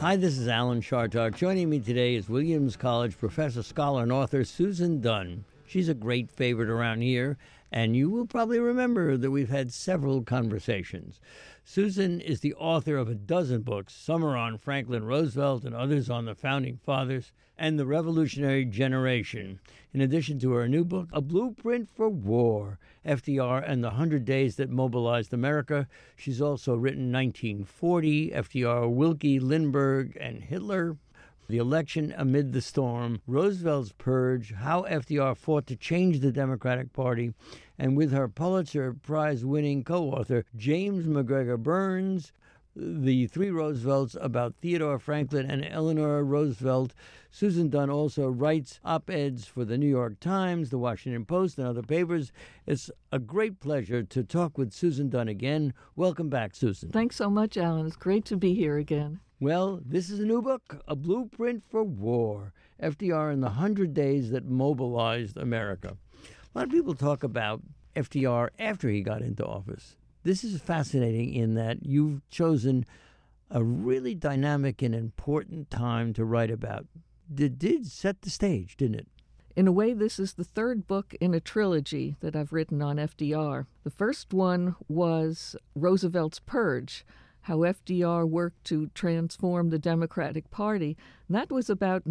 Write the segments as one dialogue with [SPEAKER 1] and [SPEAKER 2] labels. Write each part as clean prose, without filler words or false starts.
[SPEAKER 1] Hi, this is Alan Chartock. Joining me today is Williams College professor, scholar, and author Susan Dunn. She's a great favorite around here, and you will probably remember that we've had several conversations. Susan is the author of a dozen books. Some are on Franklin Roosevelt and others on the Founding Fathers and the Revolutionary Generation. In addition to her new book, A Blueprint for War, FDR and the 100 Days That Mobilized America, she's also written 1940, FDR, Willkie, Lindbergh, and Hitler, The Election Amid the Storm, Roosevelt's Purge, How FDR Fought to Change the Democratic Party, and with her Pulitzer Prize-winning co-author James MacGregor Burns, The Three Roosevelts, about Theodore Franklin and Eleanor Roosevelt. Susan Dunn also writes op-eds for the New York Times, the Washington Post, and other papers. It's a great pleasure to talk with Susan Dunn again. Welcome back, Susan.
[SPEAKER 2] Thanks so much, Alan. It's great to be here again.
[SPEAKER 1] Well, this is a new book, A Blueprint for War, FDR and the 100 Days That Mobilized America. A lot of people talk about FDR after he got into office. This is fascinating in that you've chosen a really dynamic and important time to write about. It did set the stage, didn't it?
[SPEAKER 2] In a way, this is the third book in a trilogy that I've written on FDR. The first one was Roosevelt's Purge, how FDR worked to transform the Democratic Party. And that was about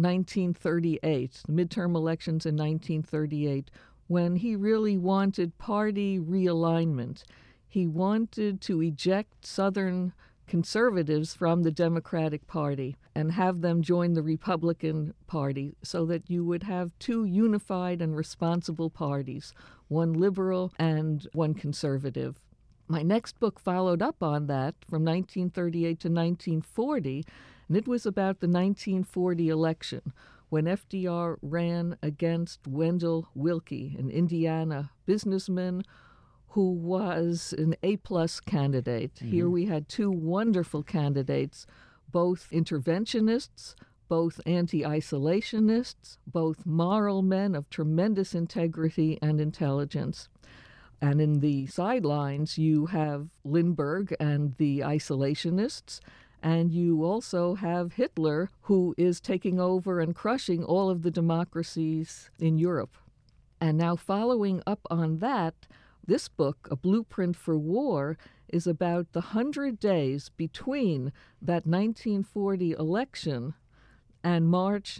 [SPEAKER 2] 1938, the midterm elections in 1938, when he really wanted party realignment. He wanted to eject Southern conservatives from the Democratic Party and have them join the Republican Party so that you would have two unified and responsible parties, one liberal and one conservative. My next book followed up on that from 1938 to 1940, and it was about the 1940 election when FDR ran against Wendell Willkie, an Indiana businessman who was an A-plus candidate. Mm-hmm. Here we had two wonderful candidates, both interventionists, both anti-isolationists, both moral men of tremendous integrity and intelligence. And in the sidelines, you have Lindbergh and the isolationists, and you also have Hitler, who is taking over and crushing all of the democracies in Europe. And now following up on that, this book, A Blueprint for War, is about the 100 days between that 1940 election and March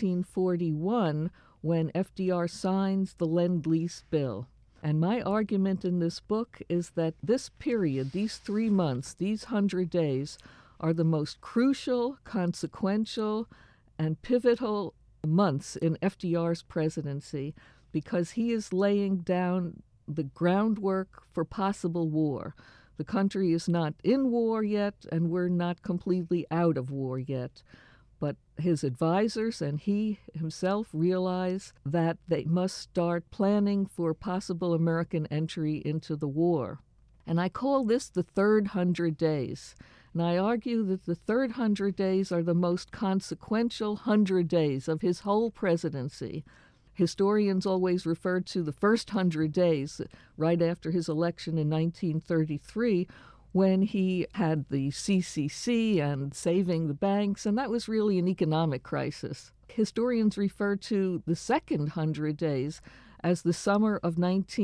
[SPEAKER 2] 1941, when FDR signs the Lend-Lease Bill. And my argument in this book is that this period, these 3 months, these 100 days, are the most crucial, consequential, and pivotal months in FDR's presidency because he is laying down the groundwork for possible war. The country is not in war yet, and we're not completely out of war yet. But his advisors and he himself realize that they must start planning for possible American entry into the war. And I call this the third 100 days. And I argue that the third 100 days are the most consequential 100 days of his whole presidency. Historians always refer to the first 100 days, right after his election in 1933, when he had the CCC and saving the banks, and that was really an economic crisis. Historians refer to the second 100 days as the summer of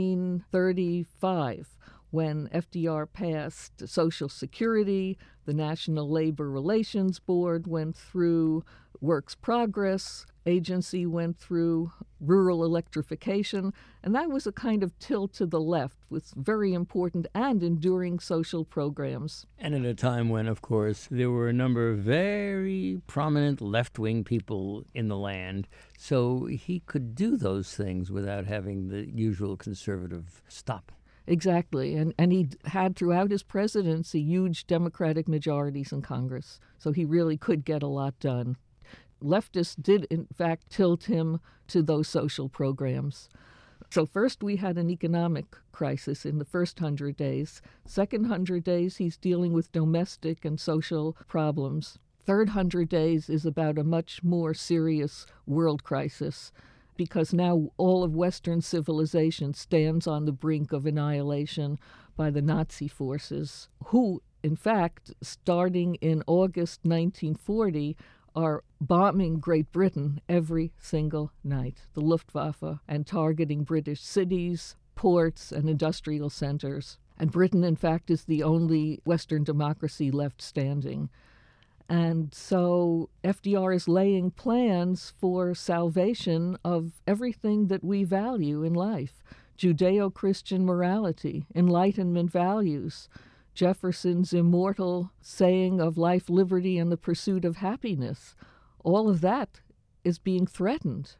[SPEAKER 2] 1935, when FDR passed Social Security, the National Labor Relations Board went through Works Progress Agency, went through rural electrification, and that was a kind of tilt to the left with very important and enduring social programs.
[SPEAKER 1] And at a time when, of course, there were a number of very prominent left-wing people in the land, so he could do those things without having the usual conservative stop.
[SPEAKER 2] Exactly, and he had throughout his presidency huge Democratic majorities in Congress, so he really could get a lot done. Leftists did, in fact, tilt him to those social programs. So first we had an economic crisis in the first 100 days. Second 100 days, he's dealing with domestic and social problems. Third 100 days is about a much more serious world crisis, because now all of Western civilization stands on the brink of annihilation by the Nazi forces, who in fact, starting in August 1940, are bombing Great Britain every single night, the Luftwaffe, and targeting British cities, ports, and industrial centers. And Britain, in fact, is the only Western democracy left standing. And so FDR is laying plans for salvation of everything that we value in life: Judeo-Christian morality, Enlightenment values, Jefferson's immortal saying of life, liberty, and the pursuit of happiness. All of that is being threatened.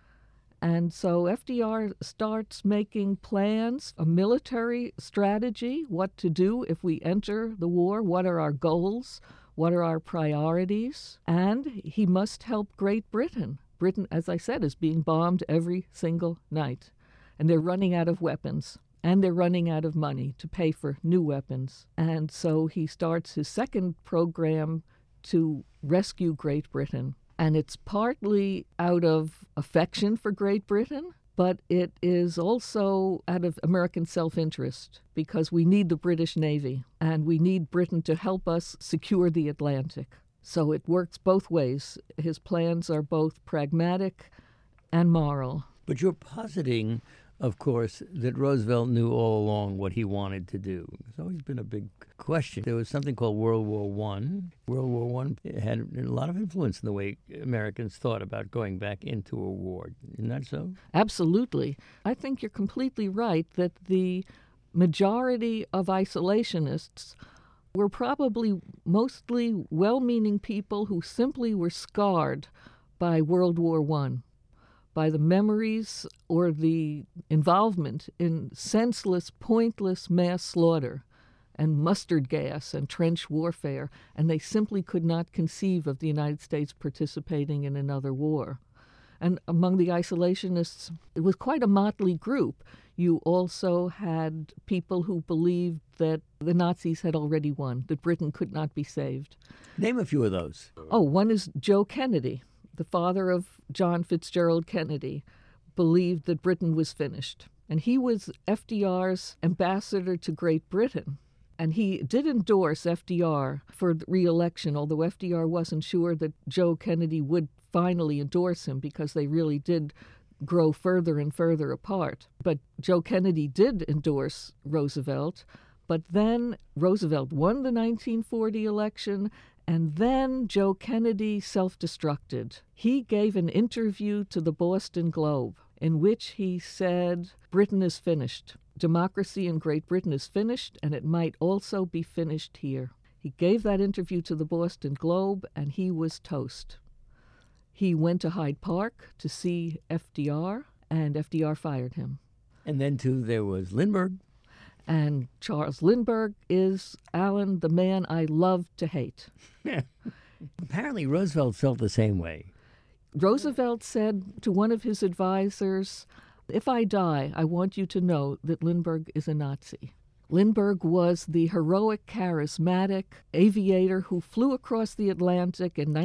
[SPEAKER 2] And so FDR starts making plans, a military strategy, what to do if we enter the war, what are our goals, what are our priorities, and he must help Great Britain. Britain, as I said, is being bombed every single night, and they're running out of weapons, and they're running out of money to pay for new weapons. And so he starts his second program to rescue Great Britain. And it's partly out of affection for Great Britain, but it is also out of American self-interest, because we need the British Navy, and we need Britain to help us secure the Atlantic. So it works both ways. His plans are both pragmatic and moral.
[SPEAKER 1] But you're positing, of course, that Roosevelt knew all along what he wanted to do. It's always been a big question. There was something called World War I. World War I had a lot of influence in the way Americans thought about going back into a war. Isn't that so?
[SPEAKER 2] Absolutely. I think you're completely right that the majority of isolationists were probably mostly well-meaning people who simply were scarred by World War I, by the memories or the involvement in senseless, pointless mass slaughter and mustard gas and trench warfare, and they simply could not conceive of the United States participating in another war. And among the isolationists, it was quite a motley group. You also had people who believed that the Nazis had already won, that Britain could not be saved.
[SPEAKER 1] Name a few of those.
[SPEAKER 2] Oh, one is Joe Kennedy, the father of John Fitzgerald Kennedy, believed that Britain was finished. And he was FDR's ambassador to Great Britain. And he did endorse FDR for the re-election, although FDR wasn't sure that Joe Kennedy would finally endorse him, because they really did grow further and further apart. But Joe Kennedy did endorse Roosevelt. But then Roosevelt won the 1940 election, and then Joe Kennedy self-destructed. He gave an interview to the Boston Globe in which he said, "Britain is finished. Democracy in Great Britain is finished, and it might also be finished here." He gave that interview to the Boston Globe, and he was toast. He went to Hyde Park to see FDR, and FDR fired him.
[SPEAKER 1] And then, too, there was Lindbergh.
[SPEAKER 2] And Charles Lindbergh is, Alan, the man I love to hate.
[SPEAKER 1] Apparently, Roosevelt felt the same way.
[SPEAKER 2] Roosevelt said to one of his advisors, "If I die, I want you to know that Lindbergh is a Nazi." Lindbergh was the heroic, charismatic aviator who flew across the Atlantic in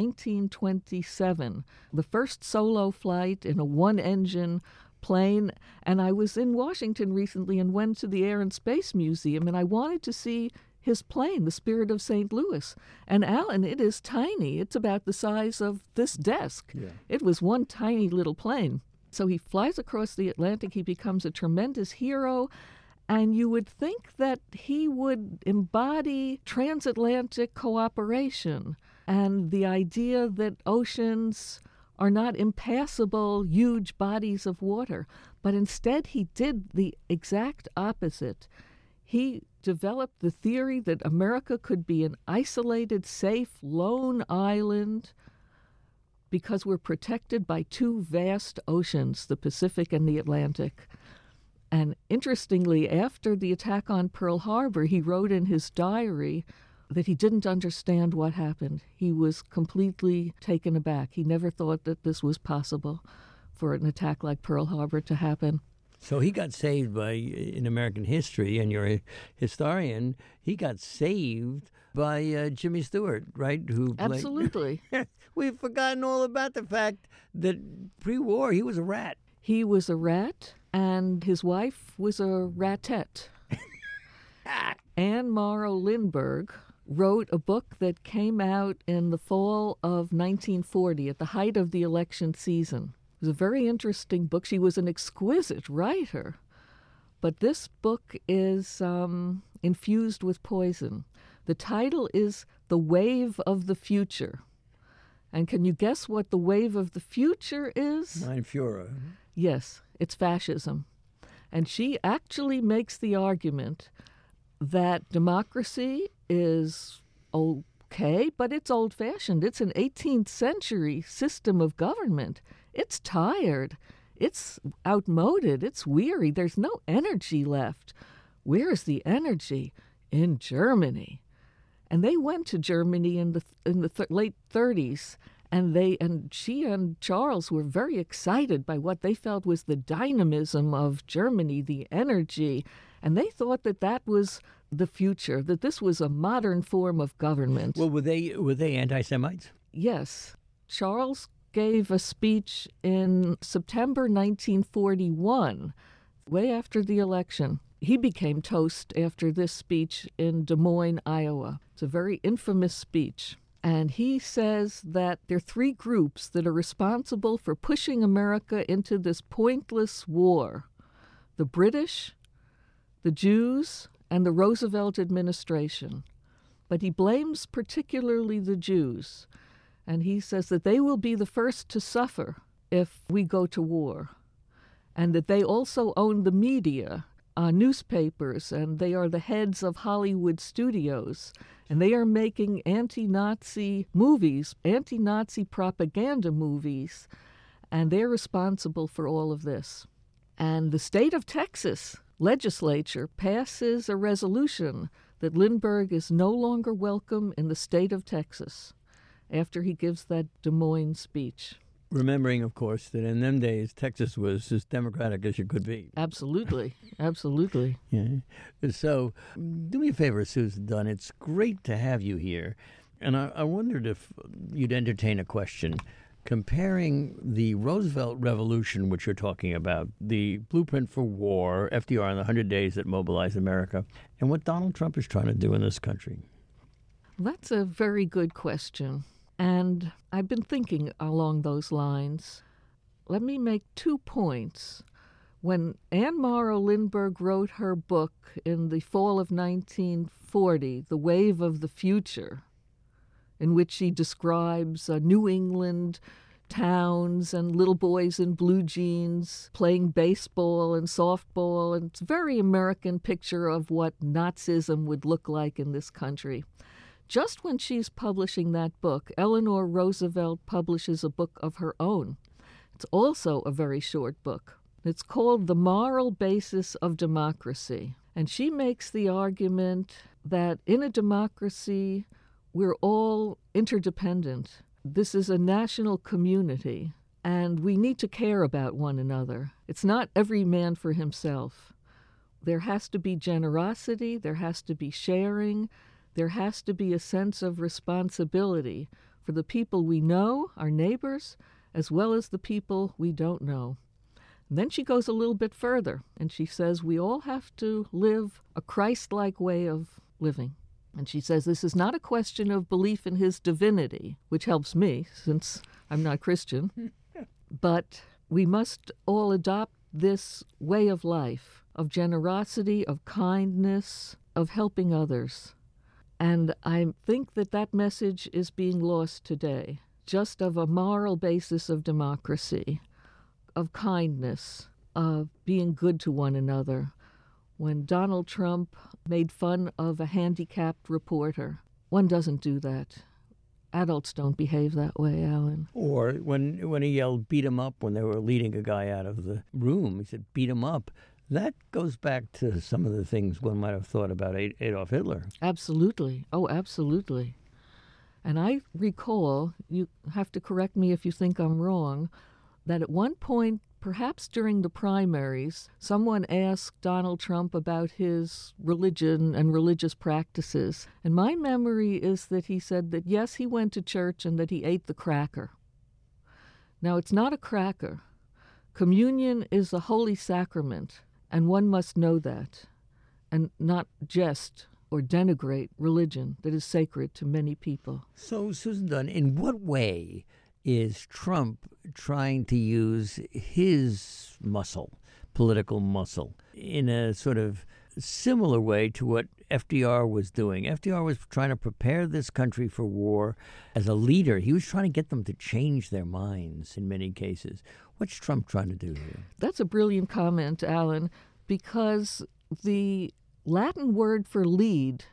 [SPEAKER 2] 1927, the first solo flight in a one-engine plane. And I was in Washington recently and went to the Air and Space Museum, and I wanted to see his plane, the Spirit of St. Louis. And Alan, it is tiny. It's about the size of this desk.
[SPEAKER 1] Yeah.
[SPEAKER 2] It was one tiny little plane. So he flies across the Atlantic. He becomes a tremendous hero. And you would think that he would embody transatlantic cooperation and the idea that oceans are not impassable, huge bodies of water. But instead, he did the exact opposite. He developed the theory that America could be an isolated, safe, lone island because we're protected by two vast oceans, the Pacific and the Atlantic. And interestingly, after the attack on Pearl Harbor, he wrote in his diary that he didn't understand what happened. He was completely taken aback. He never thought that this was possible for an attack like Pearl Harbor to happen.
[SPEAKER 1] So he got saved by, in American history, and you're a historian, he got saved by Jimmy Stewart, right? Who played...
[SPEAKER 2] Absolutely.
[SPEAKER 1] We've forgotten all about the fact that pre-war he was a rat.
[SPEAKER 2] He was a rat, and his wife was a ratette. Anne Morrow Lindbergh wrote a book that came out in the fall of 1940 at the height of the election season. It was a very interesting book. She was an exquisite writer. But this book is infused with poison. The title is The Wave of the Future. And can you guess what the wave of the future is?
[SPEAKER 1] Mein Führer.
[SPEAKER 2] Yes, it's fascism. And she actually makes the argument that democracy is okay, but it's old-fashioned. It's an 18th century system of government. It's tired. It's outmoded. It's weary. There's no energy left. Where is the energy? In Germany. And they went to Germany in the late 30s, and she and Charles were very excited by what they felt was the dynamism of Germany, the energy, and they thought that that was the future, that this was a modern form of government.
[SPEAKER 1] Well, were they anti-Semites?
[SPEAKER 2] Yes. Charles gave a speech in September 1941, way after the election. He became toast after this speech in Des Moines, Iowa. It's a very infamous speech. And he says that there are three groups that are responsible for pushing America into this pointless war: the British, the Jews, and the Roosevelt administration. But he blames particularly the Jews. And he says that they will be the first to suffer if we go to war. And that they also own the media, newspapers, and they are the heads of Hollywood studios. And they are making anti-Nazi movies, anti-Nazi propaganda movies, and they're responsible for all of this. And the state of Texas legislature passes a resolution that Lindbergh is no longer welcome in the state of Texas after he gives that Des Moines speech.
[SPEAKER 1] Remembering, of course, that in them days, Texas was as democratic as you could be.
[SPEAKER 2] Absolutely. Absolutely.
[SPEAKER 1] Yeah. So do me a favor, Susan Dunn. It's great to have you here. And I wondered if you'd entertain a question comparing the Roosevelt Revolution, which you're talking about, the blueprint for war, FDR and the 100 Days that mobilized America, and what Donald Trump is trying to do in this country.
[SPEAKER 2] That's a very good question. And I've been thinking along those lines. Let me make 2 points. When Anne Morrow Lindbergh wrote her book in the fall of 1940, The Wave of the Future, in which she describes New England towns and little boys in blue jeans playing baseball and softball, and it's a very American picture of what Nazism would look like in this country. Just when she's publishing that book, Eleanor Roosevelt publishes a book of her own. It's also a very short book. It's called The Moral Basis of Democracy. And she makes the argument that in a democracy, we're all interdependent. This is a national community, and we need to care about one another. It's not every man for himself. There has to be generosity, there has to be sharing, there has to be a sense of responsibility for the people we know, our neighbors, as well as the people we don't know. And then she goes a little bit further, and she says we all have to live a Christ-like way of living. And she says this is not a question of belief in his divinity, which helps me since I'm not Christian, but we must all adopt this way of life, of generosity, of kindness, of helping others. And I think that that message is being lost today, just of a moral basis of democracy, of kindness, of being good to one another. When Donald Trump made fun of a handicapped reporter, one doesn't do that. Adults don't behave that way, Alan.
[SPEAKER 1] Or when he yelled, beat him up, when they were leading a guy out of the room, he said, beat him up. That goes back to some of the things one might have thought about Adolf Hitler.
[SPEAKER 2] Absolutely. Oh, absolutely. And I recall, you have to correct me if you think I'm wrong, that at one point, perhaps during the primaries, someone asked Donald Trump about his religion and religious practices. And my memory is that he said that, yes, he went to church and that he ate the cracker. Now, it's not a cracker. Communion is a holy sacrament, and one must know that and not jest or denigrate religion that is sacred to many people.
[SPEAKER 1] So, Susan Dunn, in what way is Trump trying to use his political muscle, in a sort of similar way to what FDR was doing? FDR was trying to prepare this country for war as a leader. He was trying to get them to change their minds in many cases. What's Trump trying to do here?
[SPEAKER 2] That's a brilliant comment, Alan, because the Latin word for lead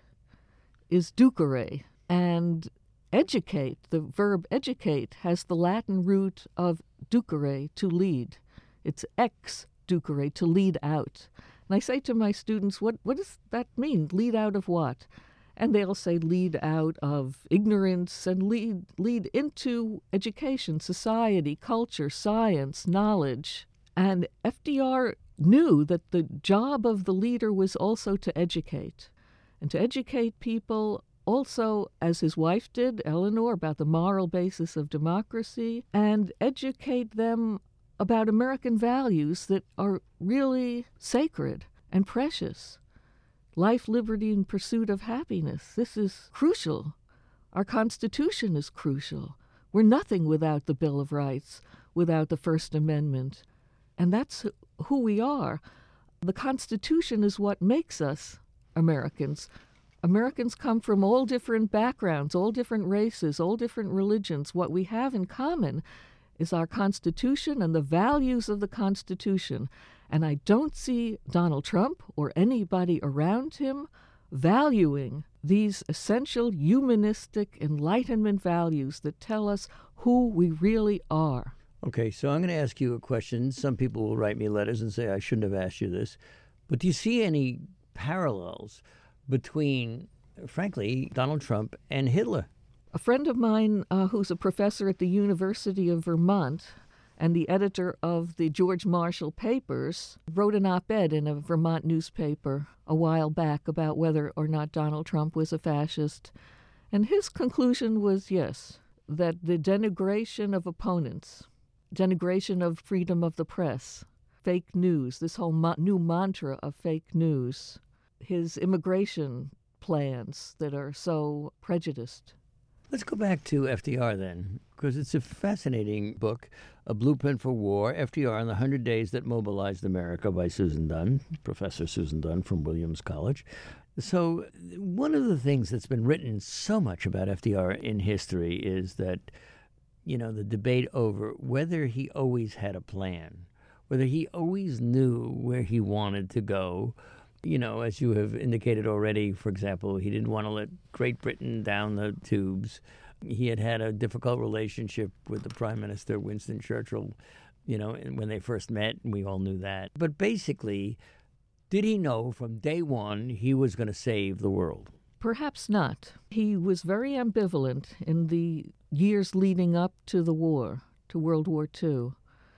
[SPEAKER 2] is ducere, and educate, the verb educate, has the Latin root of ducere, to lead. It's ex ducere, to lead out. And I say to my students, what does that mean? Lead out of what? And they'll say lead out of ignorance and lead into education, society, culture, science, knowledge. And FDR knew that the job of the leader was also to educate, and to educate people also, as his wife did, Eleanor, about the moral basis of democracy, and educate them about American values that are really sacred and precious. Life, liberty, and pursuit of happiness. This is crucial. Our Constitution is crucial. We're nothing without the Bill of Rights, without the First Amendment. And that's who we are. The Constitution is what makes us Americans. Americans come from all different backgrounds, all different races, all different religions. What we have in common is our Constitution and the values of the Constitution. And I don't see Donald Trump or anybody around him valuing these essential humanistic Enlightenment values that tell us who we really are.
[SPEAKER 1] Okay, so I'm going to ask you a question. Some people will write me letters and say I shouldn't have asked you this. But do you see any parallels between, frankly, Donald Trump and Hitler?
[SPEAKER 2] A friend of mine who's a professor at the University of Vermont and the editor of the George Marshall Papers wrote an op-ed in a Vermont newspaper a while back about whether or not Donald Trump was a fascist. And his conclusion was yes, that the denigration of opponents, denigration of freedom of the press, fake news, this whole new mantra of fake news, his immigration plans that are so prejudiced.
[SPEAKER 1] Let's go back to FDR then, because it's a fascinating book, A Blueprint for War, FDR and the 100 Days That Mobilized America by Susan Dunn, Professor Susan Dunn from Williams College. So one of the things that's been written so much about FDR in history is that, the debate over whether he always had a plan, whether he always knew where he wanted to go. As you have indicated already, for example, he didn't want to let Great Britain down the tubes. He had a difficult relationship with the Prime Minister, Winston Churchill, when they first met, and we all knew that. But basically, did he know from day one he was going to save the world?
[SPEAKER 2] Perhaps not. He was very ambivalent in the years leading up to the war, to World War II.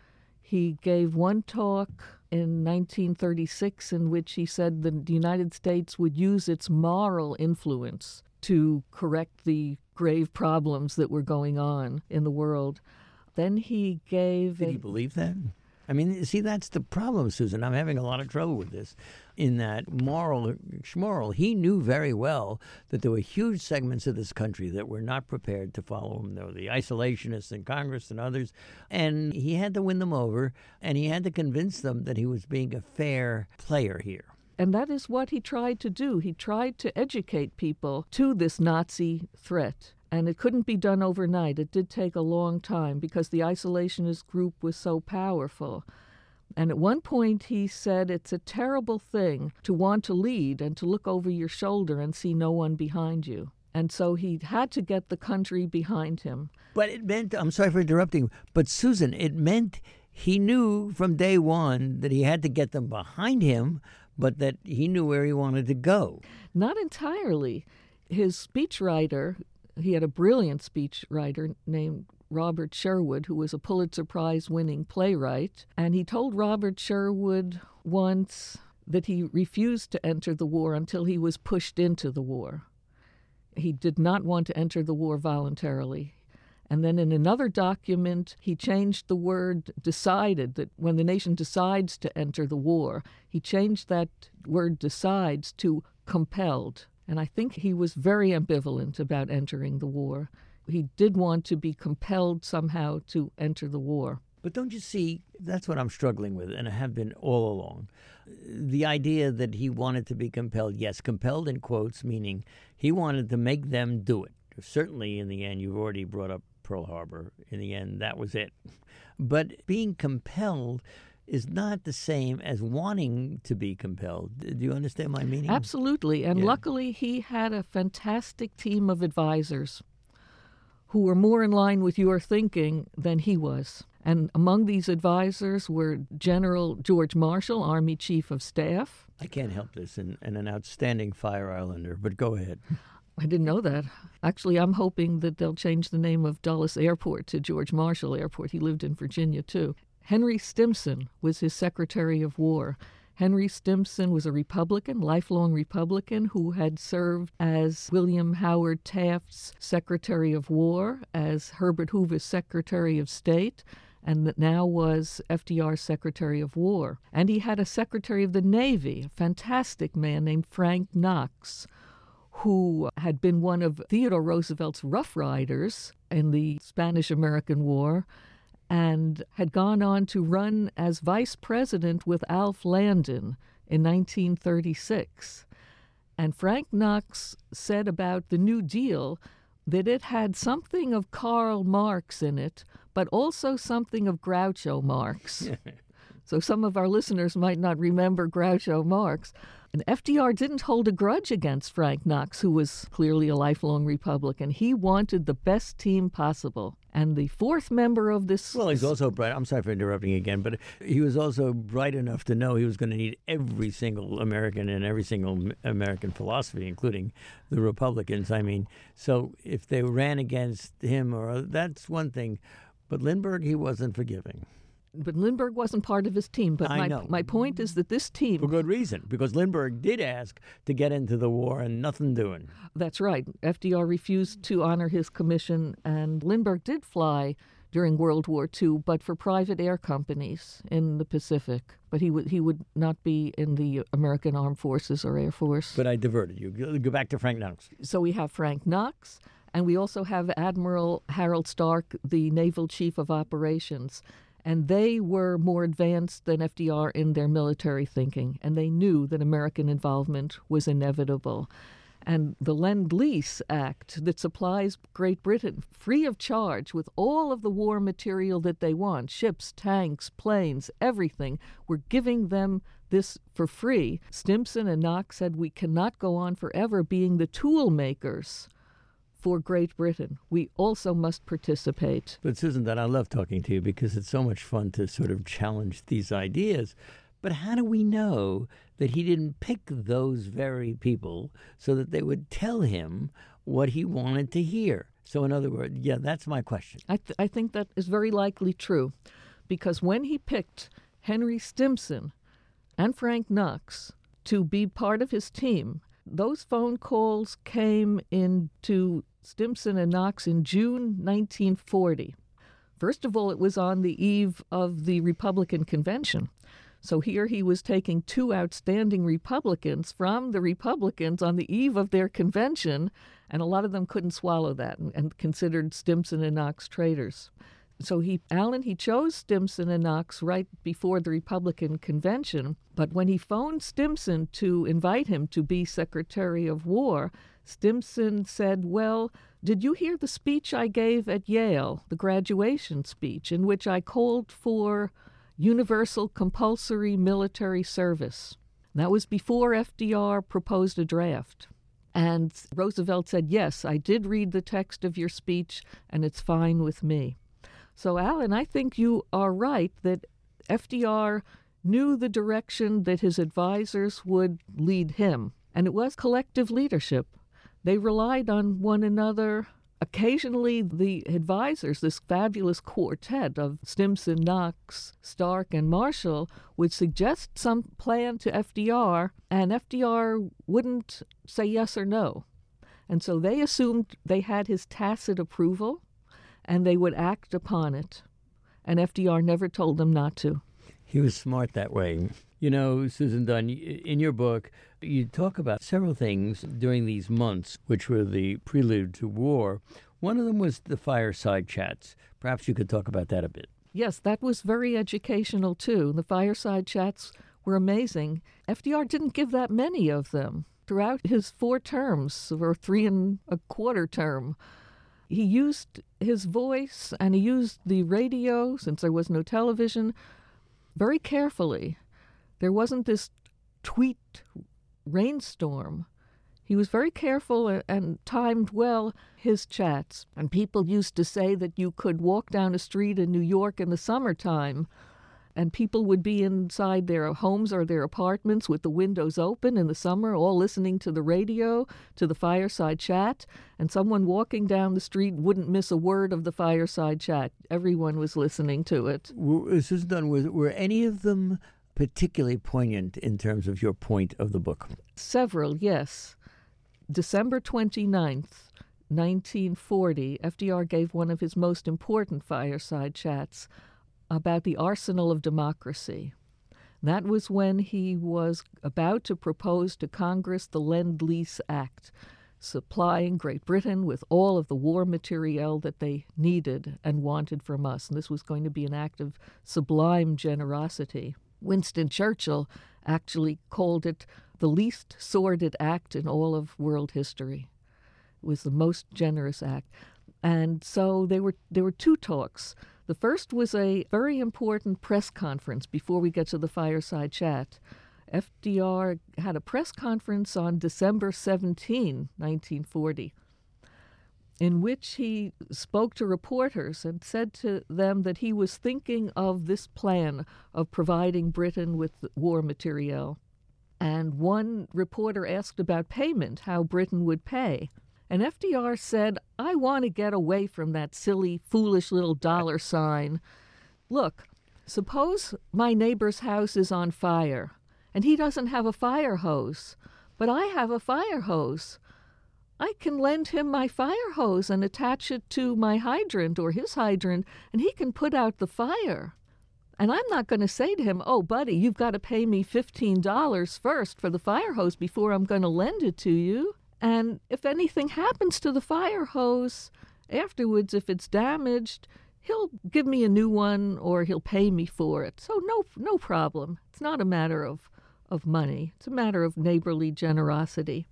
[SPEAKER 2] He gave one talk in 1936 in which he said that the United States would use its moral influence to correct the grave problems that were going on in the world. Then he gave...
[SPEAKER 1] Did he believe that? I mean, see, that's the problem, Susan. I'm having a lot of trouble with this. In that moral, he knew very well that there were huge segments of this country that were not prepared to follow him. There were the isolationists in Congress and others, and he had to win them over, and he had to convince them that he was being a fair player here.
[SPEAKER 2] And that is what he tried to do. He tried to educate people to this Nazi threat. And it couldn't be done overnight. It did take a long time because the isolationist group was so powerful. And at one point he said it's a terrible thing to want to lead and to look over your shoulder and see no one behind you. And so he had to get the country behind him.
[SPEAKER 1] But it meant, I'm sorry for interrupting, but Susan, it meant he knew from day one that he had to get them behind him, but that he knew where he wanted to go.
[SPEAKER 2] Not entirely. His speechwriter... He had a brilliant speechwriter named Robert Sherwood, who was a Pulitzer Prize-winning playwright. And he told Robert Sherwood once that he refused to enter the war until he was pushed into the war. He did not want to enter the war voluntarily. And then in another document, he changed the word decided, that when the nation decides to enter the war, he changed that word decides to compelled. And I think he was very ambivalent about entering the war. He did want to be compelled somehow to enter the war.
[SPEAKER 1] But don't you see, that's what I'm struggling with, and I have been all along. The idea that he wanted to be compelled, yes, compelled in quotes, meaning he wanted to make them do it. Certainly, in the end, you've already brought up Pearl Harbor. In the end, that was it. But being compelled is not the same as wanting to be compelled. Do you understand my meaning?
[SPEAKER 2] Absolutely. And luckily, he had a fantastic team of advisors who were more in line with your thinking than he was. And among these advisors were General George Marshall, Army Chief of Staff.
[SPEAKER 1] I can't help this, and an outstanding Fire Islander, but go ahead.
[SPEAKER 2] I didn't know that. Actually, I'm hoping that they'll change the name of Dulles Airport to George Marshall Airport. He lived in Virginia, too. Henry Stimson was his Secretary of War. Henry Stimson was a Republican, lifelong Republican, who had served as William Howard Taft's Secretary of War, as Herbert Hoover's Secretary of State, and that now was FDR's Secretary of War. And he had a Secretary of the Navy, a fantastic man named Frank Knox, who had been one of Theodore Roosevelt's Rough Riders in the Spanish-American War, and had gone on to run as vice president with Alf Landon in 1936. And Frank Knox said about the New Deal that it had something of Karl Marx in it, but also something of Groucho Marx. So some of our listeners might not remember Groucho Marx. And FDR didn't hold a grudge against Frank Knox, who was clearly a lifelong Republican. He wanted the best team possible. And the fourth member of this...
[SPEAKER 1] Well, he's also bright. I'm sorry for interrupting again, but he was also bright enough to know he was going to need every single American and every single American philosophy, including the Republicans. I mean, so if they ran against him, that's one thing. But Lindbergh, he wasn't forgiving.
[SPEAKER 2] But Lindbergh wasn't part of his team. But my point is that this team...
[SPEAKER 1] For good reason, because Lindbergh did ask to get into the war and nothing doing.
[SPEAKER 2] That's right. FDR refused to honor his commission, and Lindbergh did fly during World War II, but for private air companies in the Pacific. But he would not be in the American Armed Forces or Air Force.
[SPEAKER 1] But I diverted you. Go back to Frank Knox.
[SPEAKER 2] So we have Frank Knox, and we also have Admiral Harold Stark, the Naval Chief of Operations. And they were more advanced than FDR in their military thinking, and they knew that American involvement was inevitable. And the Lend-Lease Act that supplies Great Britain free of charge with all of the war material that they want, ships, tanks, planes, everything, we're giving them this for free. Stimson and Knox said we cannot go on forever being the tool makers for Great Britain. We also must participate.
[SPEAKER 1] But Susan, I love talking to you because it's so much fun to sort of challenge these ideas. But how do we know that he didn't pick those very people so that they would tell him what he wanted to hear? So in other words, that's my question.
[SPEAKER 2] I think that is very likely true, because when he picked Henry Stimson and Frank Knox to be part of his team, those phone calls came into Stimson and Knox in June 1940. First of all, it was on the eve of the Republican Convention. So here he was taking two outstanding Republicans from the Republicans on the eve of their convention, and a lot of them couldn't swallow that and considered Stimson and Knox traitors. So he chose Stimson and Knox right before the Republican Convention, but when he phoned Stimson to invite him to be Secretary of War, Stimson said, well, did you hear the speech I gave at Yale, the graduation speech, in which I called for universal compulsory military service? That was before FDR proposed a draft. And Roosevelt said, yes, I did read the text of your speech, and it's fine with me. So, Alan, I think you are right that FDR knew the direction that his advisors would lead him, and it was collective leadership. They relied on one another. Occasionally, the advisors, this fabulous quartet of Stimson, Knox, Stark, and Marshall, would suggest some plan to FDR, and FDR wouldn't say yes or no. And so they assumed they had his tacit approval, and they would act upon it. And FDR never told them not to.
[SPEAKER 1] He was smart that way. You know, Susan Dunn, in your book, you talk about several things during these months, which were the prelude to war. One of them was the fireside chats. Perhaps you could talk about that a bit.
[SPEAKER 2] Yes, that was very educational, too. The fireside chats were amazing. FDR didn't give that many of them. Throughout his 4 terms, or 3 1/4 term, he used his voice and he used the radio, since there was no television, very carefully. There wasn't this tweet rainstorm. He was very careful and timed well his chats. And people used to say that you could walk down a street in New York in the summertime and people would be inside their homes or their apartments with the windows open in the summer, all listening to the radio, to the fireside chat, and someone walking down the street wouldn't miss a word of the fireside chat. Everyone was listening to it.
[SPEAKER 1] Susan Dunn, were any of them particularly poignant in terms of your point of the book?
[SPEAKER 2] Several, yes. December 29th, 1940, FDR gave one of his most important fireside chats about the arsenal of democracy. That was when he was about to propose to Congress the Lend-Lease Act, supplying Great Britain with all of the war materiel that they needed and wanted from us. And this was going to be an act of sublime generosity. Winston Churchill actually called it the least sordid act in all of world history. It was the most generous act. And so there were 2 talks. The first was a very important press conference before we get to the fireside chat. FDR had a press conference on December 17, 1940, in which he spoke to reporters and said to them that he was thinking of this plan of providing Britain with war materiel. And one reporter asked about payment, how Britain would pay. And FDR said, I want to get away from that silly, foolish little dollar sign. Look, suppose my neighbor's house is on fire, and he doesn't have a fire hose, but I have a fire hose. I can lend him my fire hose and attach it to my hydrant or his hydrant, and he can put out the fire. And I'm not going to say to him, oh, buddy, you've got to pay me $15 first for the fire hose before I'm going to lend it to you. And if anything happens to the fire hose afterwards, if it's damaged, he'll give me a new one or he'll pay me for it. So no problem. It's not a matter of money. It's a matter of neighborly generosity.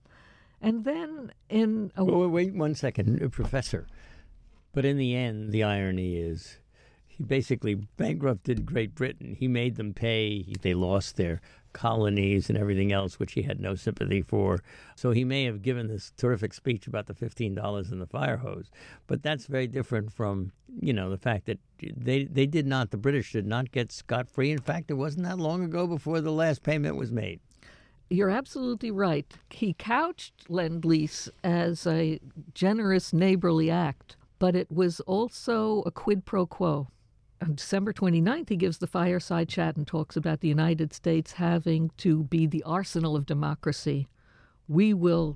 [SPEAKER 2] And then
[SPEAKER 1] wait 1 second, Professor. But in the end, the irony is he basically bankrupted Great Britain. He made them pay. They lost their colonies and everything else, which he had no sympathy for. So he may have given this terrific speech about the $15 in the fire hose. But that's very different from, the fact that the British did not get scot-free. In fact, it wasn't that long ago before the last payment was made.
[SPEAKER 2] You're absolutely right. He couched Lend-Lease as a generous neighborly act, but it was also a quid pro quo. On December 29th, he gives the fireside chat and talks about the United States having to be the arsenal of democracy. We are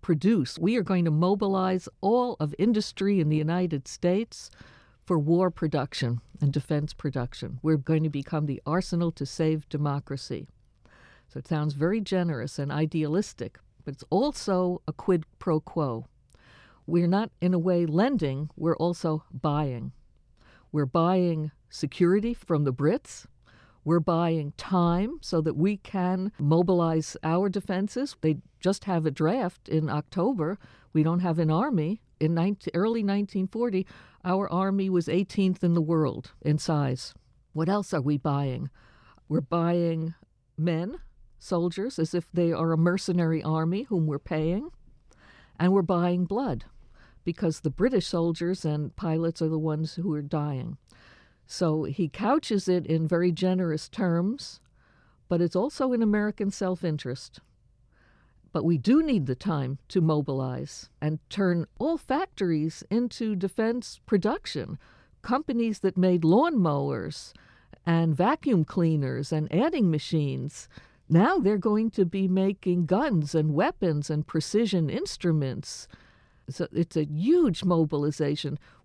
[SPEAKER 2] going to mobilize all of industry in the United States for war production and defense production. We're going to become the arsenal to save democracy. So it sounds very generous and idealistic, but it's also a quid pro quo. We're not, in a way, lending, we're also buying. We're buying security from the Brits. We're buying time so that we can mobilize our defenses. They just have a draft in October. We don't have an army. In early 1940, our army was 18th in the world in size. What else are we buying? We're buying men, soldiers, as if they are a mercenary army whom we're paying. And we're buying blood, because the British soldiers and pilots are the ones who are dying. So he couches it in very generous terms, but it's also in American self-interest. But we do need the time to mobilize and turn all factories into defense production. Companies that made lawnmowers and vacuum cleaners and adding machines, now they're going to be making guns and weapons and precision instruments. So it's a huge mobilization.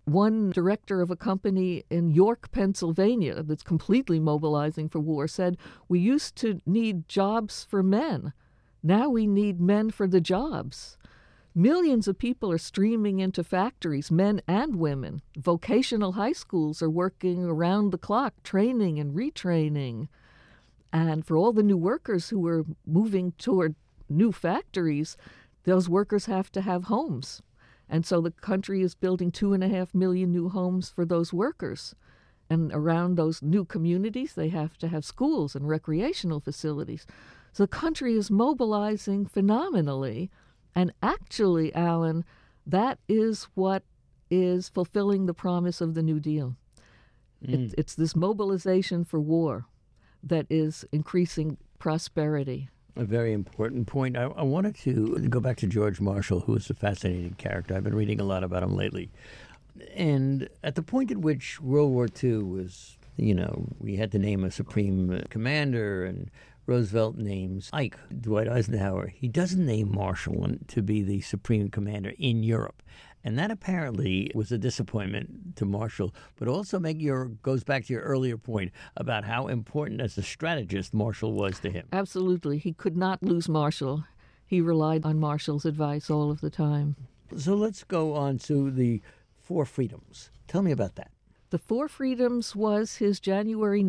[SPEAKER 2] One director of a company in York, Pennsylvania, that's completely mobilizing for war, said, "We used to need jobs for men. Now we need men for the jobs." Millions of people are streaming into factories, men and women. Vocational high schools are working around the clock, training and retraining. And for all the new workers who are moving toward new factories, those workers have to have homes. And so the country is building 2.5 million new homes for those workers. And around those new communities, they have to have schools and recreational facilities. So the country is mobilizing phenomenally. And actually, Alan, that is what is fulfilling the promise of the New Deal. It's this mobilization for war that is increasing prosperity.
[SPEAKER 1] A very important point. I wanted to go back to George Marshall, who is a fascinating character. I've been reading a lot about him lately. And at the point at which World War II was, we had to name a supreme commander, and Roosevelt names Ike, Dwight Eisenhower. He doesn't name Marshall to be the supreme commander in Europe. And that apparently was a disappointment to Marshall, but also goes back to your earlier point about how important as a strategist Marshall was to him.
[SPEAKER 2] Absolutely. He could not lose Marshall. He relied on Marshall's advice all of the time.
[SPEAKER 1] So let's go on to the Four Freedoms. Tell me about that.
[SPEAKER 2] The Four Freedoms was his January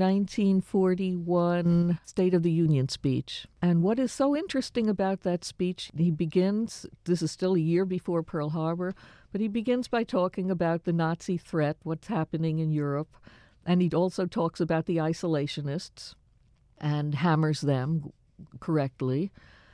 [SPEAKER 2] 1941 State of the Union speech. And what is so interesting about that speech, he begins, this is still a year before Pearl Harbor, but he begins by talking about the Nazi threat, what's happening in Europe. And he also talks about the isolationists and hammers them correctly.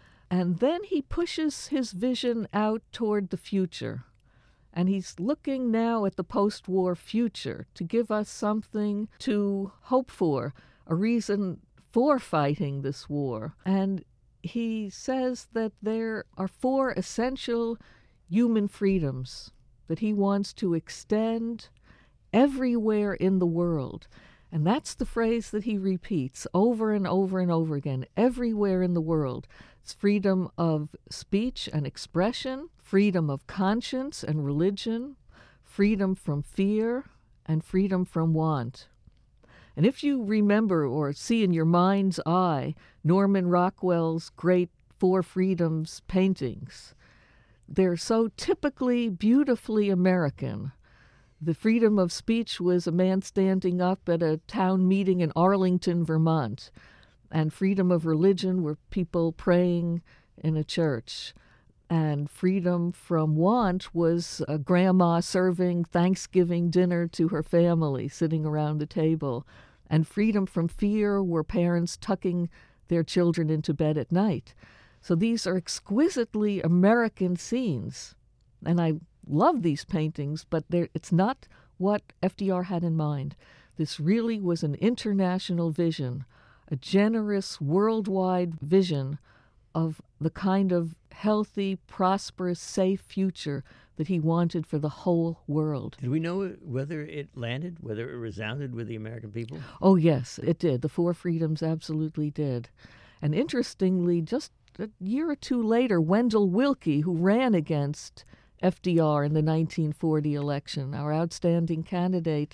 [SPEAKER 2] And then he pushes his vision out toward the future. And he's looking now at the post-war future to give us something to hope for, a reason for fighting this war. And he says that there are 4 essential human freedoms that he wants to extend everywhere in the world. And that's the phrase that he repeats over and over and over again, everywhere in the world. It's freedom of speech and expression, freedom of conscience and religion, freedom from fear, and freedom from want. And if you remember or see in your mind's eye Norman Rockwell's great Four Freedoms paintings, they're so typically, beautifully American. The freedom of speech was a man standing up at a town meeting in Arlington, Vermont. And freedom of religion were people praying in a church. And freedom from want was a grandma serving Thanksgiving dinner to her family, sitting around the table. And freedom from fear were parents tucking their children into bed at night. So these are exquisitely American scenes. And I love these paintings, but it's not what FDR had in mind. This really was an international vision, a generous, worldwide vision of the kind of healthy, prosperous, safe future that he wanted for the whole world.
[SPEAKER 1] Did we know whether it landed, whether it resounded with the American people?
[SPEAKER 2] Oh, yes, it did. The Four Freedoms absolutely did. And interestingly, just a year or two later, Wendell Willkie, who ran against FDR in the 1940 election, our outstanding candidate,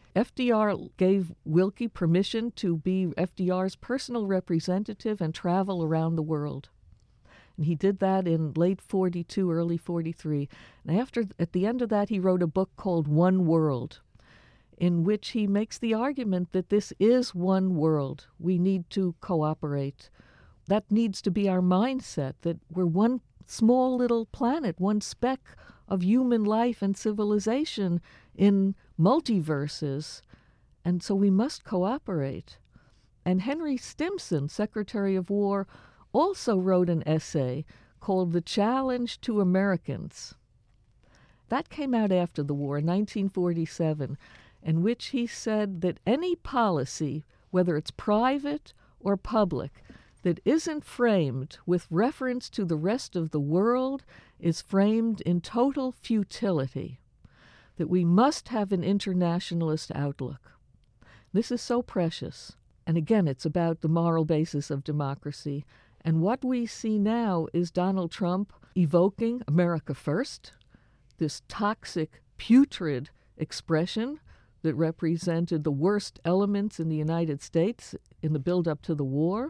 [SPEAKER 2] FDR gave Willkie permission to be FDR's personal representative and travel around the world. And he did that in late 42, early 43. And at the end of that, he wrote a book called One World, in which he makes the argument that this is one world. We need to cooperate. That needs to be our mindset, that we're one small little planet, one speck of human life and civilization in multiverses, and so we must cooperate. And Henry Stimson, Secretary of War, also wrote an essay called The Challenge to Americans. That came out after the war in 1947, in which he said that any policy, whether it's private or public, that isn't framed with reference to the rest of the world is framed in total futility, that we must have an internationalist outlook. This is so precious. And again, it's about the moral basis of democracy. And what we see now is Donald Trump evoking America First, this toxic, putrid expression that represented the worst elements in the United States in the build-up to the war,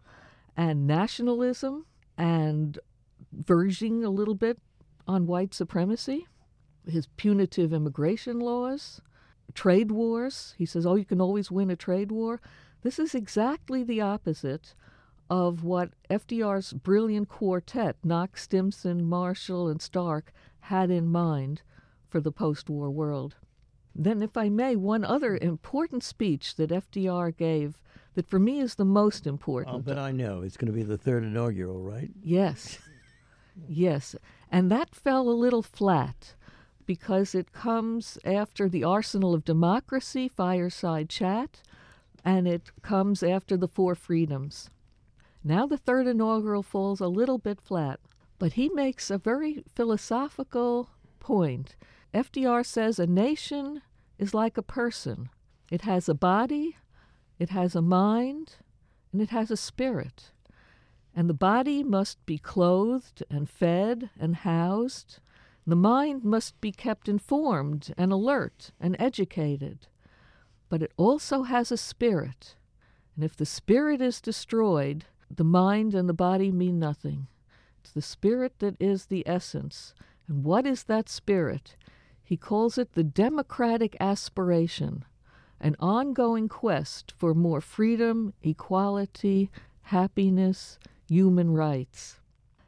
[SPEAKER 2] and nationalism, and verging a little bit on white supremacy, his punitive immigration laws, trade wars. He says, oh, you can always win a trade war. This is exactly the opposite of what FDR's brilliant quartet, Knox, Stimson, Marshall, and Stark, had in mind for the post-war world. Then, if I may, one other important speech that FDR gave that for me is the most important.
[SPEAKER 1] Oh, but I know. It's going to be the third inaugural, right?
[SPEAKER 2] Yes. Yes. And that fell a little flat because it comes after the Arsenal of Democracy, Fireside Chat, and it comes after the Four Freedoms. Now the third inaugural falls a little bit flat, but he makes a very philosophical point. FDR says a nation is like a person. It has a body, it has a mind, and it has a spirit. And the body must be clothed and fed and housed. The mind must be kept informed and alert and educated. But it also has a spirit. And if the spirit is destroyed, the mind and the body mean nothing. It's the spirit that is the essence. And what is that spirit? He calls it the democratic aspiration, an ongoing quest for more freedom, equality, happiness, human rights.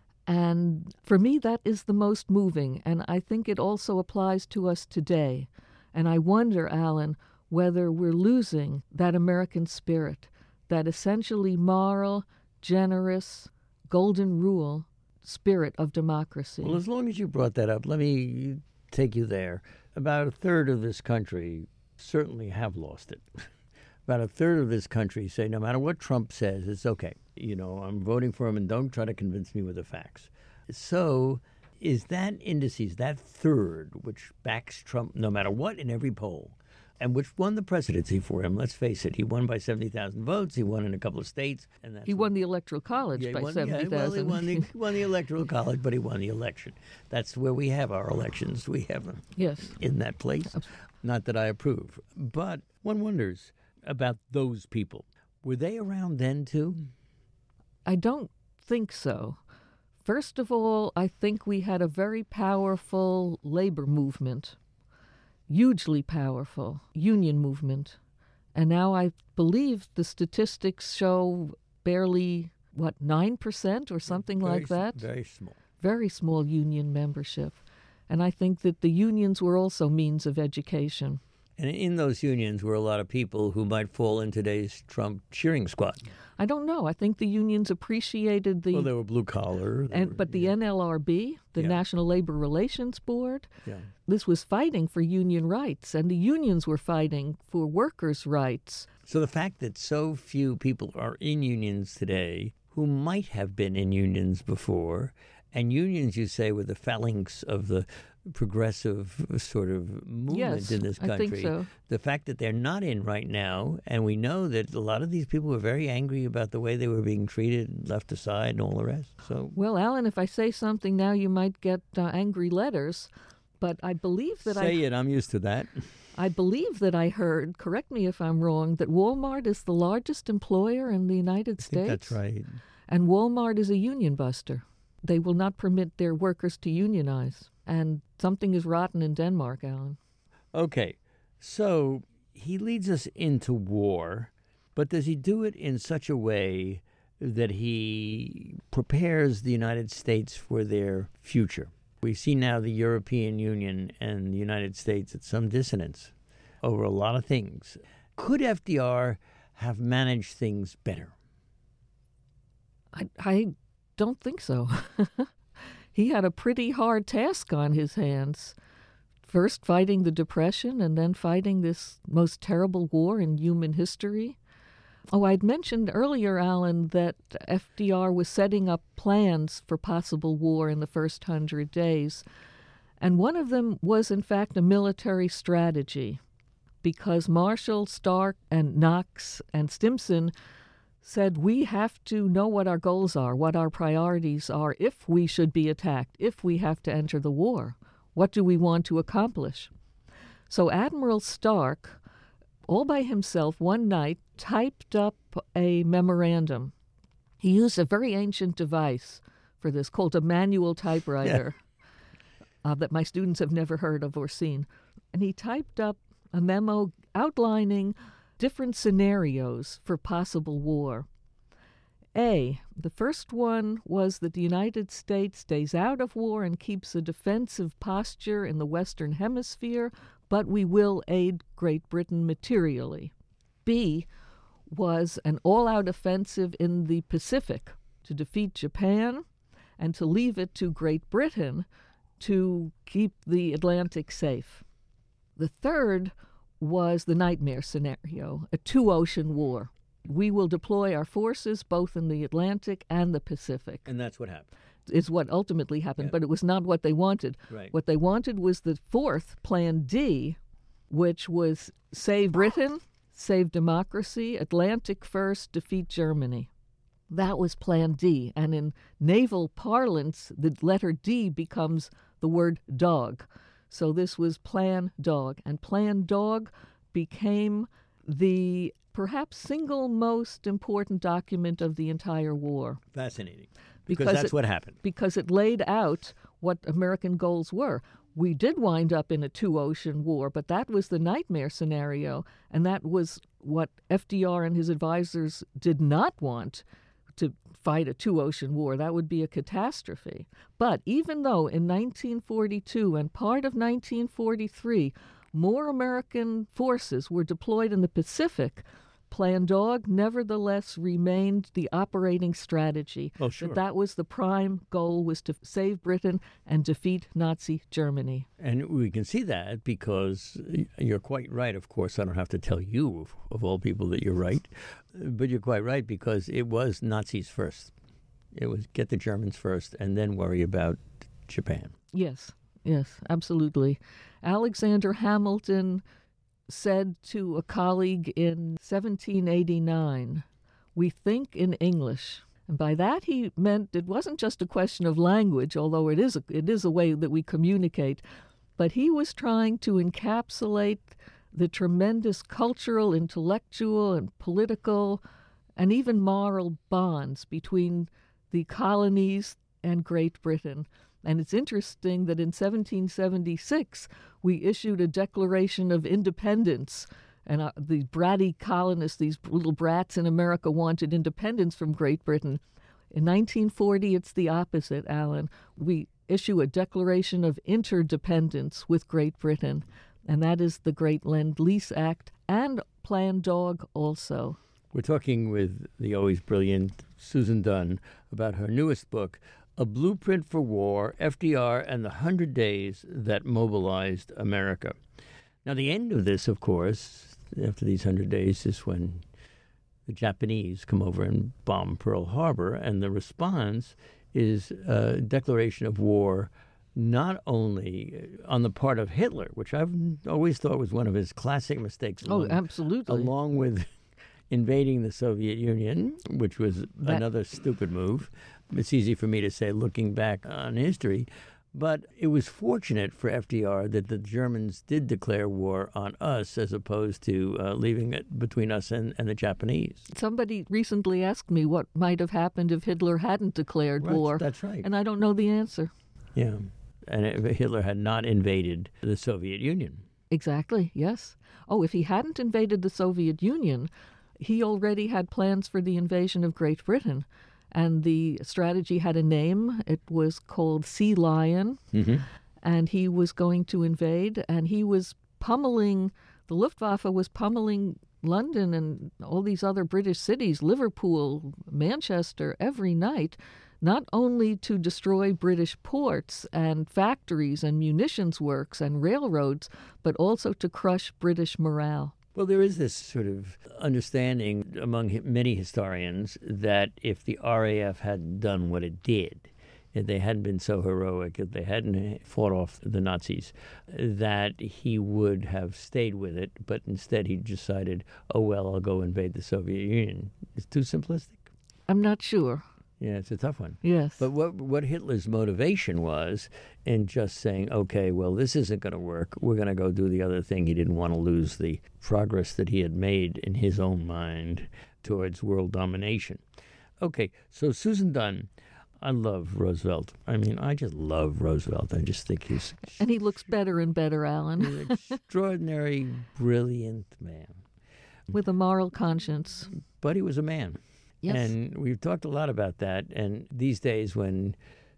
[SPEAKER 2] And for me, that is the most moving, and I think it also applies to us today. And I wonder, Alan, whether we're losing that American spirit, that essentially moral, generous, golden rule spirit of democracy.
[SPEAKER 1] Well, as long as you brought that up, let me take you there. About a third of this country certainly have lost it. About a third of this country say no matter what Trump says, it's okay. You know, I'm voting for him and don't try to convince me with the facts. So is that indices, that third, which backs Trump no matter what in every poll, and which won the presidency for him, let's face it, he won by 70,000 votes, he won in a couple of states. And
[SPEAKER 2] he won the Electoral College by 70,000.
[SPEAKER 1] Well, he won the Electoral College, but he won the election. That's where we have our elections. We have them in that place. Not that I approve. But one wonders about those people. Were they around then, too?
[SPEAKER 2] I don't think so. First of all, I think we had a very powerful labor movement, hugely powerful union movement. And now I believe the statistics show barely, 9% or something like that?
[SPEAKER 1] Very small.
[SPEAKER 2] Very small union membership. And I think that the unions were also means of education.
[SPEAKER 1] And in those unions were a lot of people who might fall in today's Trump cheering squad.
[SPEAKER 2] I don't know. I think the unions appreciated the...
[SPEAKER 1] Well, they were blue-collar.
[SPEAKER 2] But the NLRB, the National Labor Relations Board,
[SPEAKER 1] yeah.
[SPEAKER 2] This was fighting for union rights, and the unions were fighting for workers' rights.
[SPEAKER 1] So the fact that so few people are in unions today who might have been in unions before, and unions, you say, were the phalanx of the progressive sort of movement in this country.
[SPEAKER 2] I think so.
[SPEAKER 1] The fact that they're not in right now, and we know that a lot of these people were very angry about the way they were being treated, left aside, and all the rest. So,
[SPEAKER 2] well, Alan, if I say something now, you might get angry letters, but I believe that
[SPEAKER 1] Say it, I'm used to that.
[SPEAKER 2] I believe that I heard, correct me if I'm wrong, that Walmart is the largest employer in the United States.
[SPEAKER 1] I think that's right.
[SPEAKER 2] And Walmart is a union buster. They will not permit their workers to unionize. And something is rotten in Denmark, Alan.
[SPEAKER 1] Okay, so he leads us into war, but does he do it in such a way that he prepares the United States for their future? We see now the European Union and the United States at some dissonance over a lot of things. Could FDR have managed things better?
[SPEAKER 2] I don't think so. He had a pretty hard task on his hands. First fighting the Depression and then fighting this most terrible war in human history. Oh, I'd mentioned earlier, Alan, that FDR was setting up plans for possible war in the first 100 days. And one of them was, in fact, a military strategy, because Marshall, Stark, and Knox, and Stimson said we have to know what our goals are, what our priorities are, if we should be attacked, if we have to enter the war. What do we want to accomplish? So Admiral Stark, all by himself, one night, typed up a memorandum. He used a very ancient device for this called a manual typewriter that my students have never heard of or seen. And he typed up a memo outlining different scenarios for possible war. The first one was that the United States stays out of war and keeps a defensive posture in the Western Hemisphere, but we will aid Great Britain materially. B was an all-out offensive in the Pacific to defeat Japan and to leave it to Great Britain to keep the Atlantic safe. The third was the nightmare scenario, a two-ocean war. We will deploy our forces both in the Atlantic and the Pacific.
[SPEAKER 1] And that's what happened.
[SPEAKER 2] Is what ultimately happened, but it was not what they wanted.
[SPEAKER 1] Right.
[SPEAKER 2] What they wanted was the fourth, Plan D, which was save Britain, save democracy, Atlantic first, defeat Germany. That was Plan D. And in naval parlance, the letter D becomes the word dog. So this was Plan Dog. And Plan Dog became the perhaps single most important document of the entire war.
[SPEAKER 1] Fascinating. Because that's what happened.
[SPEAKER 2] Because it laid out what American goals were. We did wind up in a two-ocean war, but that was the nightmare scenario, and that was what FDR and his advisors did not want, to fight a two-ocean war. That would be a catastrophe. But even though in 1942 and part of 1943, more American forces were deployed in the Pacific, Plan Dog nevertheless remained the operating strategy.
[SPEAKER 1] Oh, sure.
[SPEAKER 2] That was the prime goal, was to save Britain and defeat Nazi Germany.
[SPEAKER 1] And we can see that because you're quite right, of course. I don't have to tell you, of all people, that you're right. But you're quite right because it was Nazis first. It was get the Germans first and then worry about Japan.
[SPEAKER 2] Yes, absolutely. Alexander Hamilton said to a colleague in 1789, "We think in English." And by that he meant it wasn't just a question of language, although it is a way that we communicate, but he was trying to encapsulate the tremendous cultural, intellectual, and political, and even moral bonds between the colonies and Great Britain. And it's interesting that in 1776, we issued a Declaration of Independence. And the bratty colonists, these little brats in America, wanted independence from Great Britain. In 1940, it's the opposite, Alan. We issue a Declaration of Interdependence with Great Britain. And that is the Great Lend-Lease Act and Plan Dog also.
[SPEAKER 1] We're talking with the always brilliant Susan Dunn about her newest book, A Blueprint for War, FDR and the 100 Days That Mobilized America. Now, the end of this, of course, after these 100 days, is when the Japanese come over and bomb Pearl Harbor, and the response is a declaration of war not only on the part of Hitler, which I've always thought was one of his classic mistakes.
[SPEAKER 2] Absolutely.
[SPEAKER 1] Along with invading the Soviet Union, which was another stupid move. It's easy for me to say looking back on history, but it was fortunate for FDR that the Germans did declare war on us as opposed to leaving it between us and the Japanese.
[SPEAKER 2] Somebody recently asked me what might have happened if Hitler hadn't declared war.
[SPEAKER 1] That's right.
[SPEAKER 2] And I don't know the answer.
[SPEAKER 1] Yeah. And if Hitler had not invaded the Soviet Union.
[SPEAKER 2] Exactly, yes. Oh, if he hadn't invaded the Soviet Union, he already had plans for the invasion of Great Britain. And the strategy had a name. It was called Sea Lion. Mm-hmm. And he was going to invade. And he was pummeling, the Luftwaffe was pummeling London and all these other British cities, Liverpool, Manchester, every night, not only to destroy British ports and factories and munitions works and railroads, but also to crush British morale.
[SPEAKER 1] Well, there is this sort of understanding among many historians that if the RAF had done what it did, if they hadn't been so heroic, if they hadn't fought off the Nazis, that he would have stayed with it, but instead he decided, oh, well, I'll go invade the Soviet Union. It's too simplistic.
[SPEAKER 2] I'm not sure.
[SPEAKER 1] Yeah, it's a tough one.
[SPEAKER 2] Yes.
[SPEAKER 1] But what Hitler's motivation was in just saying, okay, well, this isn't going to work. We're going to go do the other thing. He didn't want to lose the progress that he had made in his own mind towards world domination. Okay, so Susan Dunn, I love Roosevelt. I mean, I just love Roosevelt. I just think he's
[SPEAKER 2] and he looks better and better, Alan.
[SPEAKER 1] an extraordinary, brilliant man.
[SPEAKER 2] With a moral conscience.
[SPEAKER 1] But he was a man.
[SPEAKER 2] Yes.
[SPEAKER 1] And we've talked a lot about that. And these days when,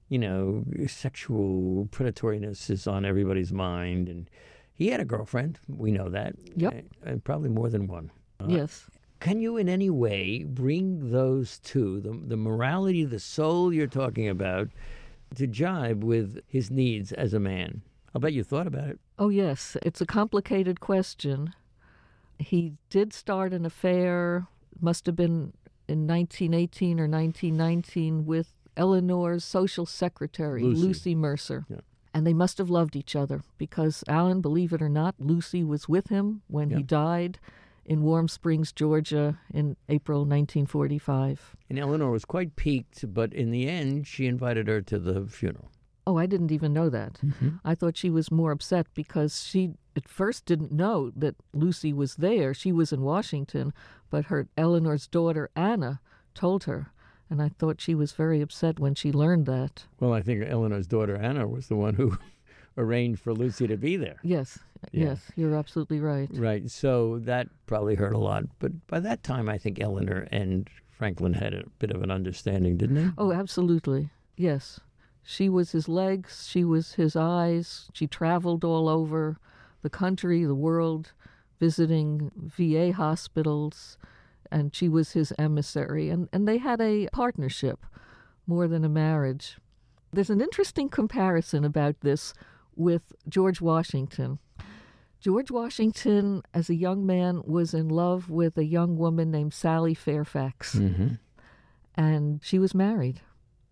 [SPEAKER 1] sexual predatoriness is on everybody's mind. And he had a girlfriend. We know that.
[SPEAKER 2] Yep.
[SPEAKER 1] And probably more than one.
[SPEAKER 2] Yes.
[SPEAKER 1] Can you in any way bring those two, the morality, the soul you're talking about, to jibe with his needs as a man? I'll bet you thought about it.
[SPEAKER 2] Oh, yes. It's a complicated question. He did start an affair, must have been in 1918 or 1919, with Eleanor's social secretary, Lucy Mercer.
[SPEAKER 1] Yeah.
[SPEAKER 2] And they must have loved each other because, Alan, believe it or not, Lucy was with him when he died in Warm Springs, Georgia in April 1945.
[SPEAKER 1] And Eleanor was quite piqued, but in the end, she invited her to the funeral.
[SPEAKER 2] Oh, I didn't even know that.
[SPEAKER 1] Mm-hmm.
[SPEAKER 2] I thought she was more upset because she at first didn't know that Lucy was there. She was in Washington, but Eleanor's daughter, Anna, told her. And I thought she was very upset when she learned that.
[SPEAKER 1] Well, I think Eleanor's daughter, Anna, was the one who arranged for Lucy to be there.
[SPEAKER 2] Yes, yes, you're absolutely right.
[SPEAKER 1] Right, so that probably hurt a lot. But by that time, I think Eleanor and Franklin had a bit of an understanding, didn't they?
[SPEAKER 2] Oh, absolutely, yes. She was his legs, she was his eyes. She traveled all over the country, the world, visiting VA hospitals, and she was his emissary. And they had a partnership more than a marriage. There's an interesting comparison about this with George Washington. George Washington, as a young man, was in love with a young woman named Sally Fairfax.
[SPEAKER 1] Mm-hmm.
[SPEAKER 2] And she was married.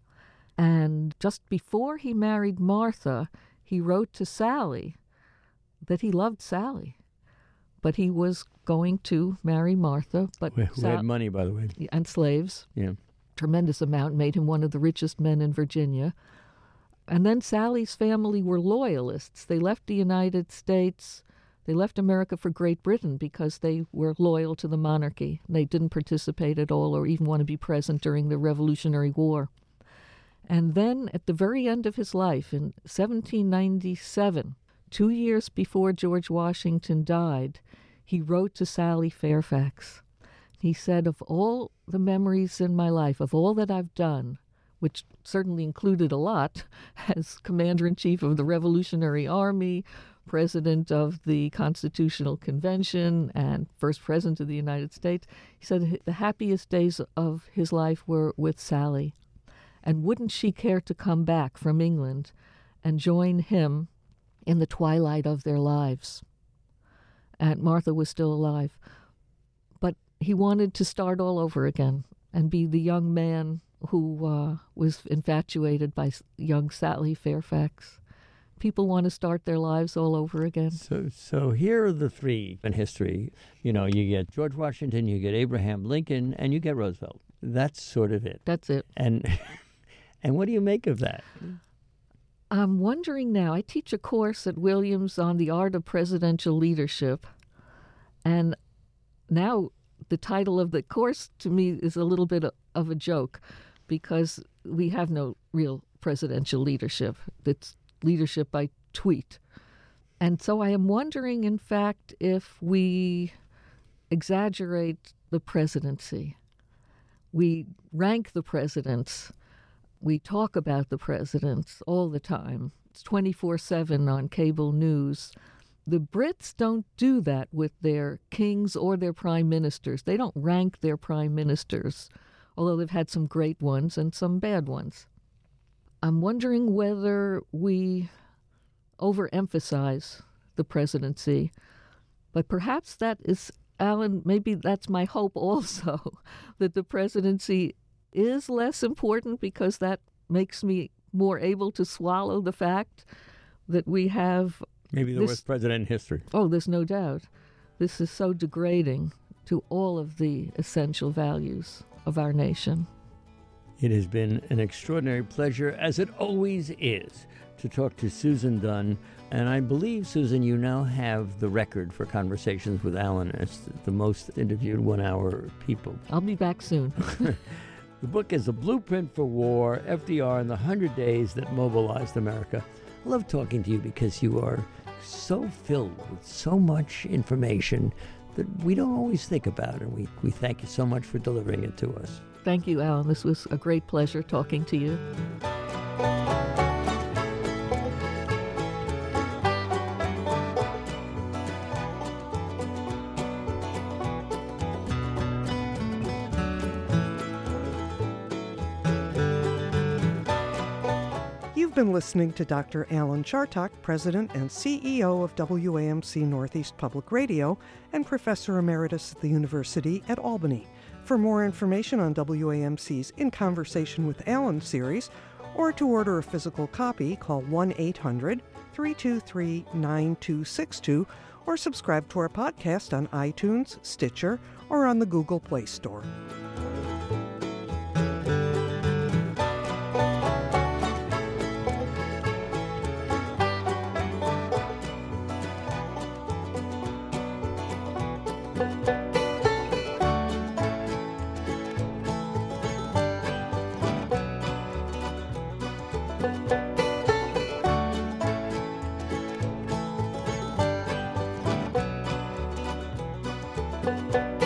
[SPEAKER 2] And just before he married Martha, he wrote to Sally that he loved Sally. But he was going to marry Martha. But
[SPEAKER 1] Who had money, by the way.
[SPEAKER 2] And slaves.
[SPEAKER 1] Yeah.
[SPEAKER 2] Tremendous amount, made him one of the richest men in Virginia. And then Sally's family were loyalists. They left the United States. They left America for Great Britain because they were loyal to the monarchy. They didn't participate at all or even want to be present during the Revolutionary War. And then at the very end of his life, in 1797, 2 years before George Washington died, he wrote to Sally Fairfax. He said, of all the memories in my life, of all that I've done, which certainly included a lot, as Commander-in-Chief of the Revolutionary Army, President of the Constitutional Convention, and First President of the United States, he said the happiest days of his life were with Sally. And wouldn't she care to come back from England and join him in the twilight of their lives? And Martha was still alive. But he wanted to start all over again and be the young man who was infatuated by young Sally Fairfax. People want to start their lives all over again.
[SPEAKER 1] So here are the three in history. You get George Washington, you get Abraham Lincoln, and you get Roosevelt. That's sort of it.
[SPEAKER 2] That's it.
[SPEAKER 1] And what do you make of that?
[SPEAKER 2] I'm wondering now, I teach a course at Williams on the art of presidential leadership, and now the title of the course to me is a little bit of a joke because we have no real presidential leadership. It's leadership by tweet. And so I am wondering, in fact, if we exaggerate the presidency. We rank the presidents. We talk about the presidents all the time. It's 24/7 on cable news. The Brits don't do that with their kings or their prime ministers. They don't rank their prime ministers, although they've had some great ones and some bad ones. I'm wondering whether we overemphasize the presidency, but perhaps that is, Alan, maybe that's my hope also, that the presidency is less important because that makes me more able to swallow the fact that we have
[SPEAKER 1] maybe the worst president in history.
[SPEAKER 2] Oh, there's no doubt. This is so degrading to all of the essential values of our nation.
[SPEAKER 1] It has been an extraordinary pleasure, as it always is, to talk to Susan Dunn. And I believe, Susan, you now have the record for Conversations with Alan as the most interviewed one-hour people.
[SPEAKER 2] I'll be back soon.
[SPEAKER 1] The book is A Blueprint for War, FDR and the 100 Days That Mobilized America. I love talking to you because you are so filled with so much information that we don't always think about, and we thank you so much for delivering it to us.
[SPEAKER 2] Thank you, Alan. This was a great pleasure talking to you.
[SPEAKER 3] You've been listening to Dr. Alan Chartock, President and CEO of WAMC Northeast Public Radio and Professor Emeritus at the University at Albany. For more information on WAMC's In Conversation with Alan series, or to order a physical copy, call 1-800-323-9262, or subscribe to our podcast on iTunes, Stitcher, or on the Google Play Store. Thank you.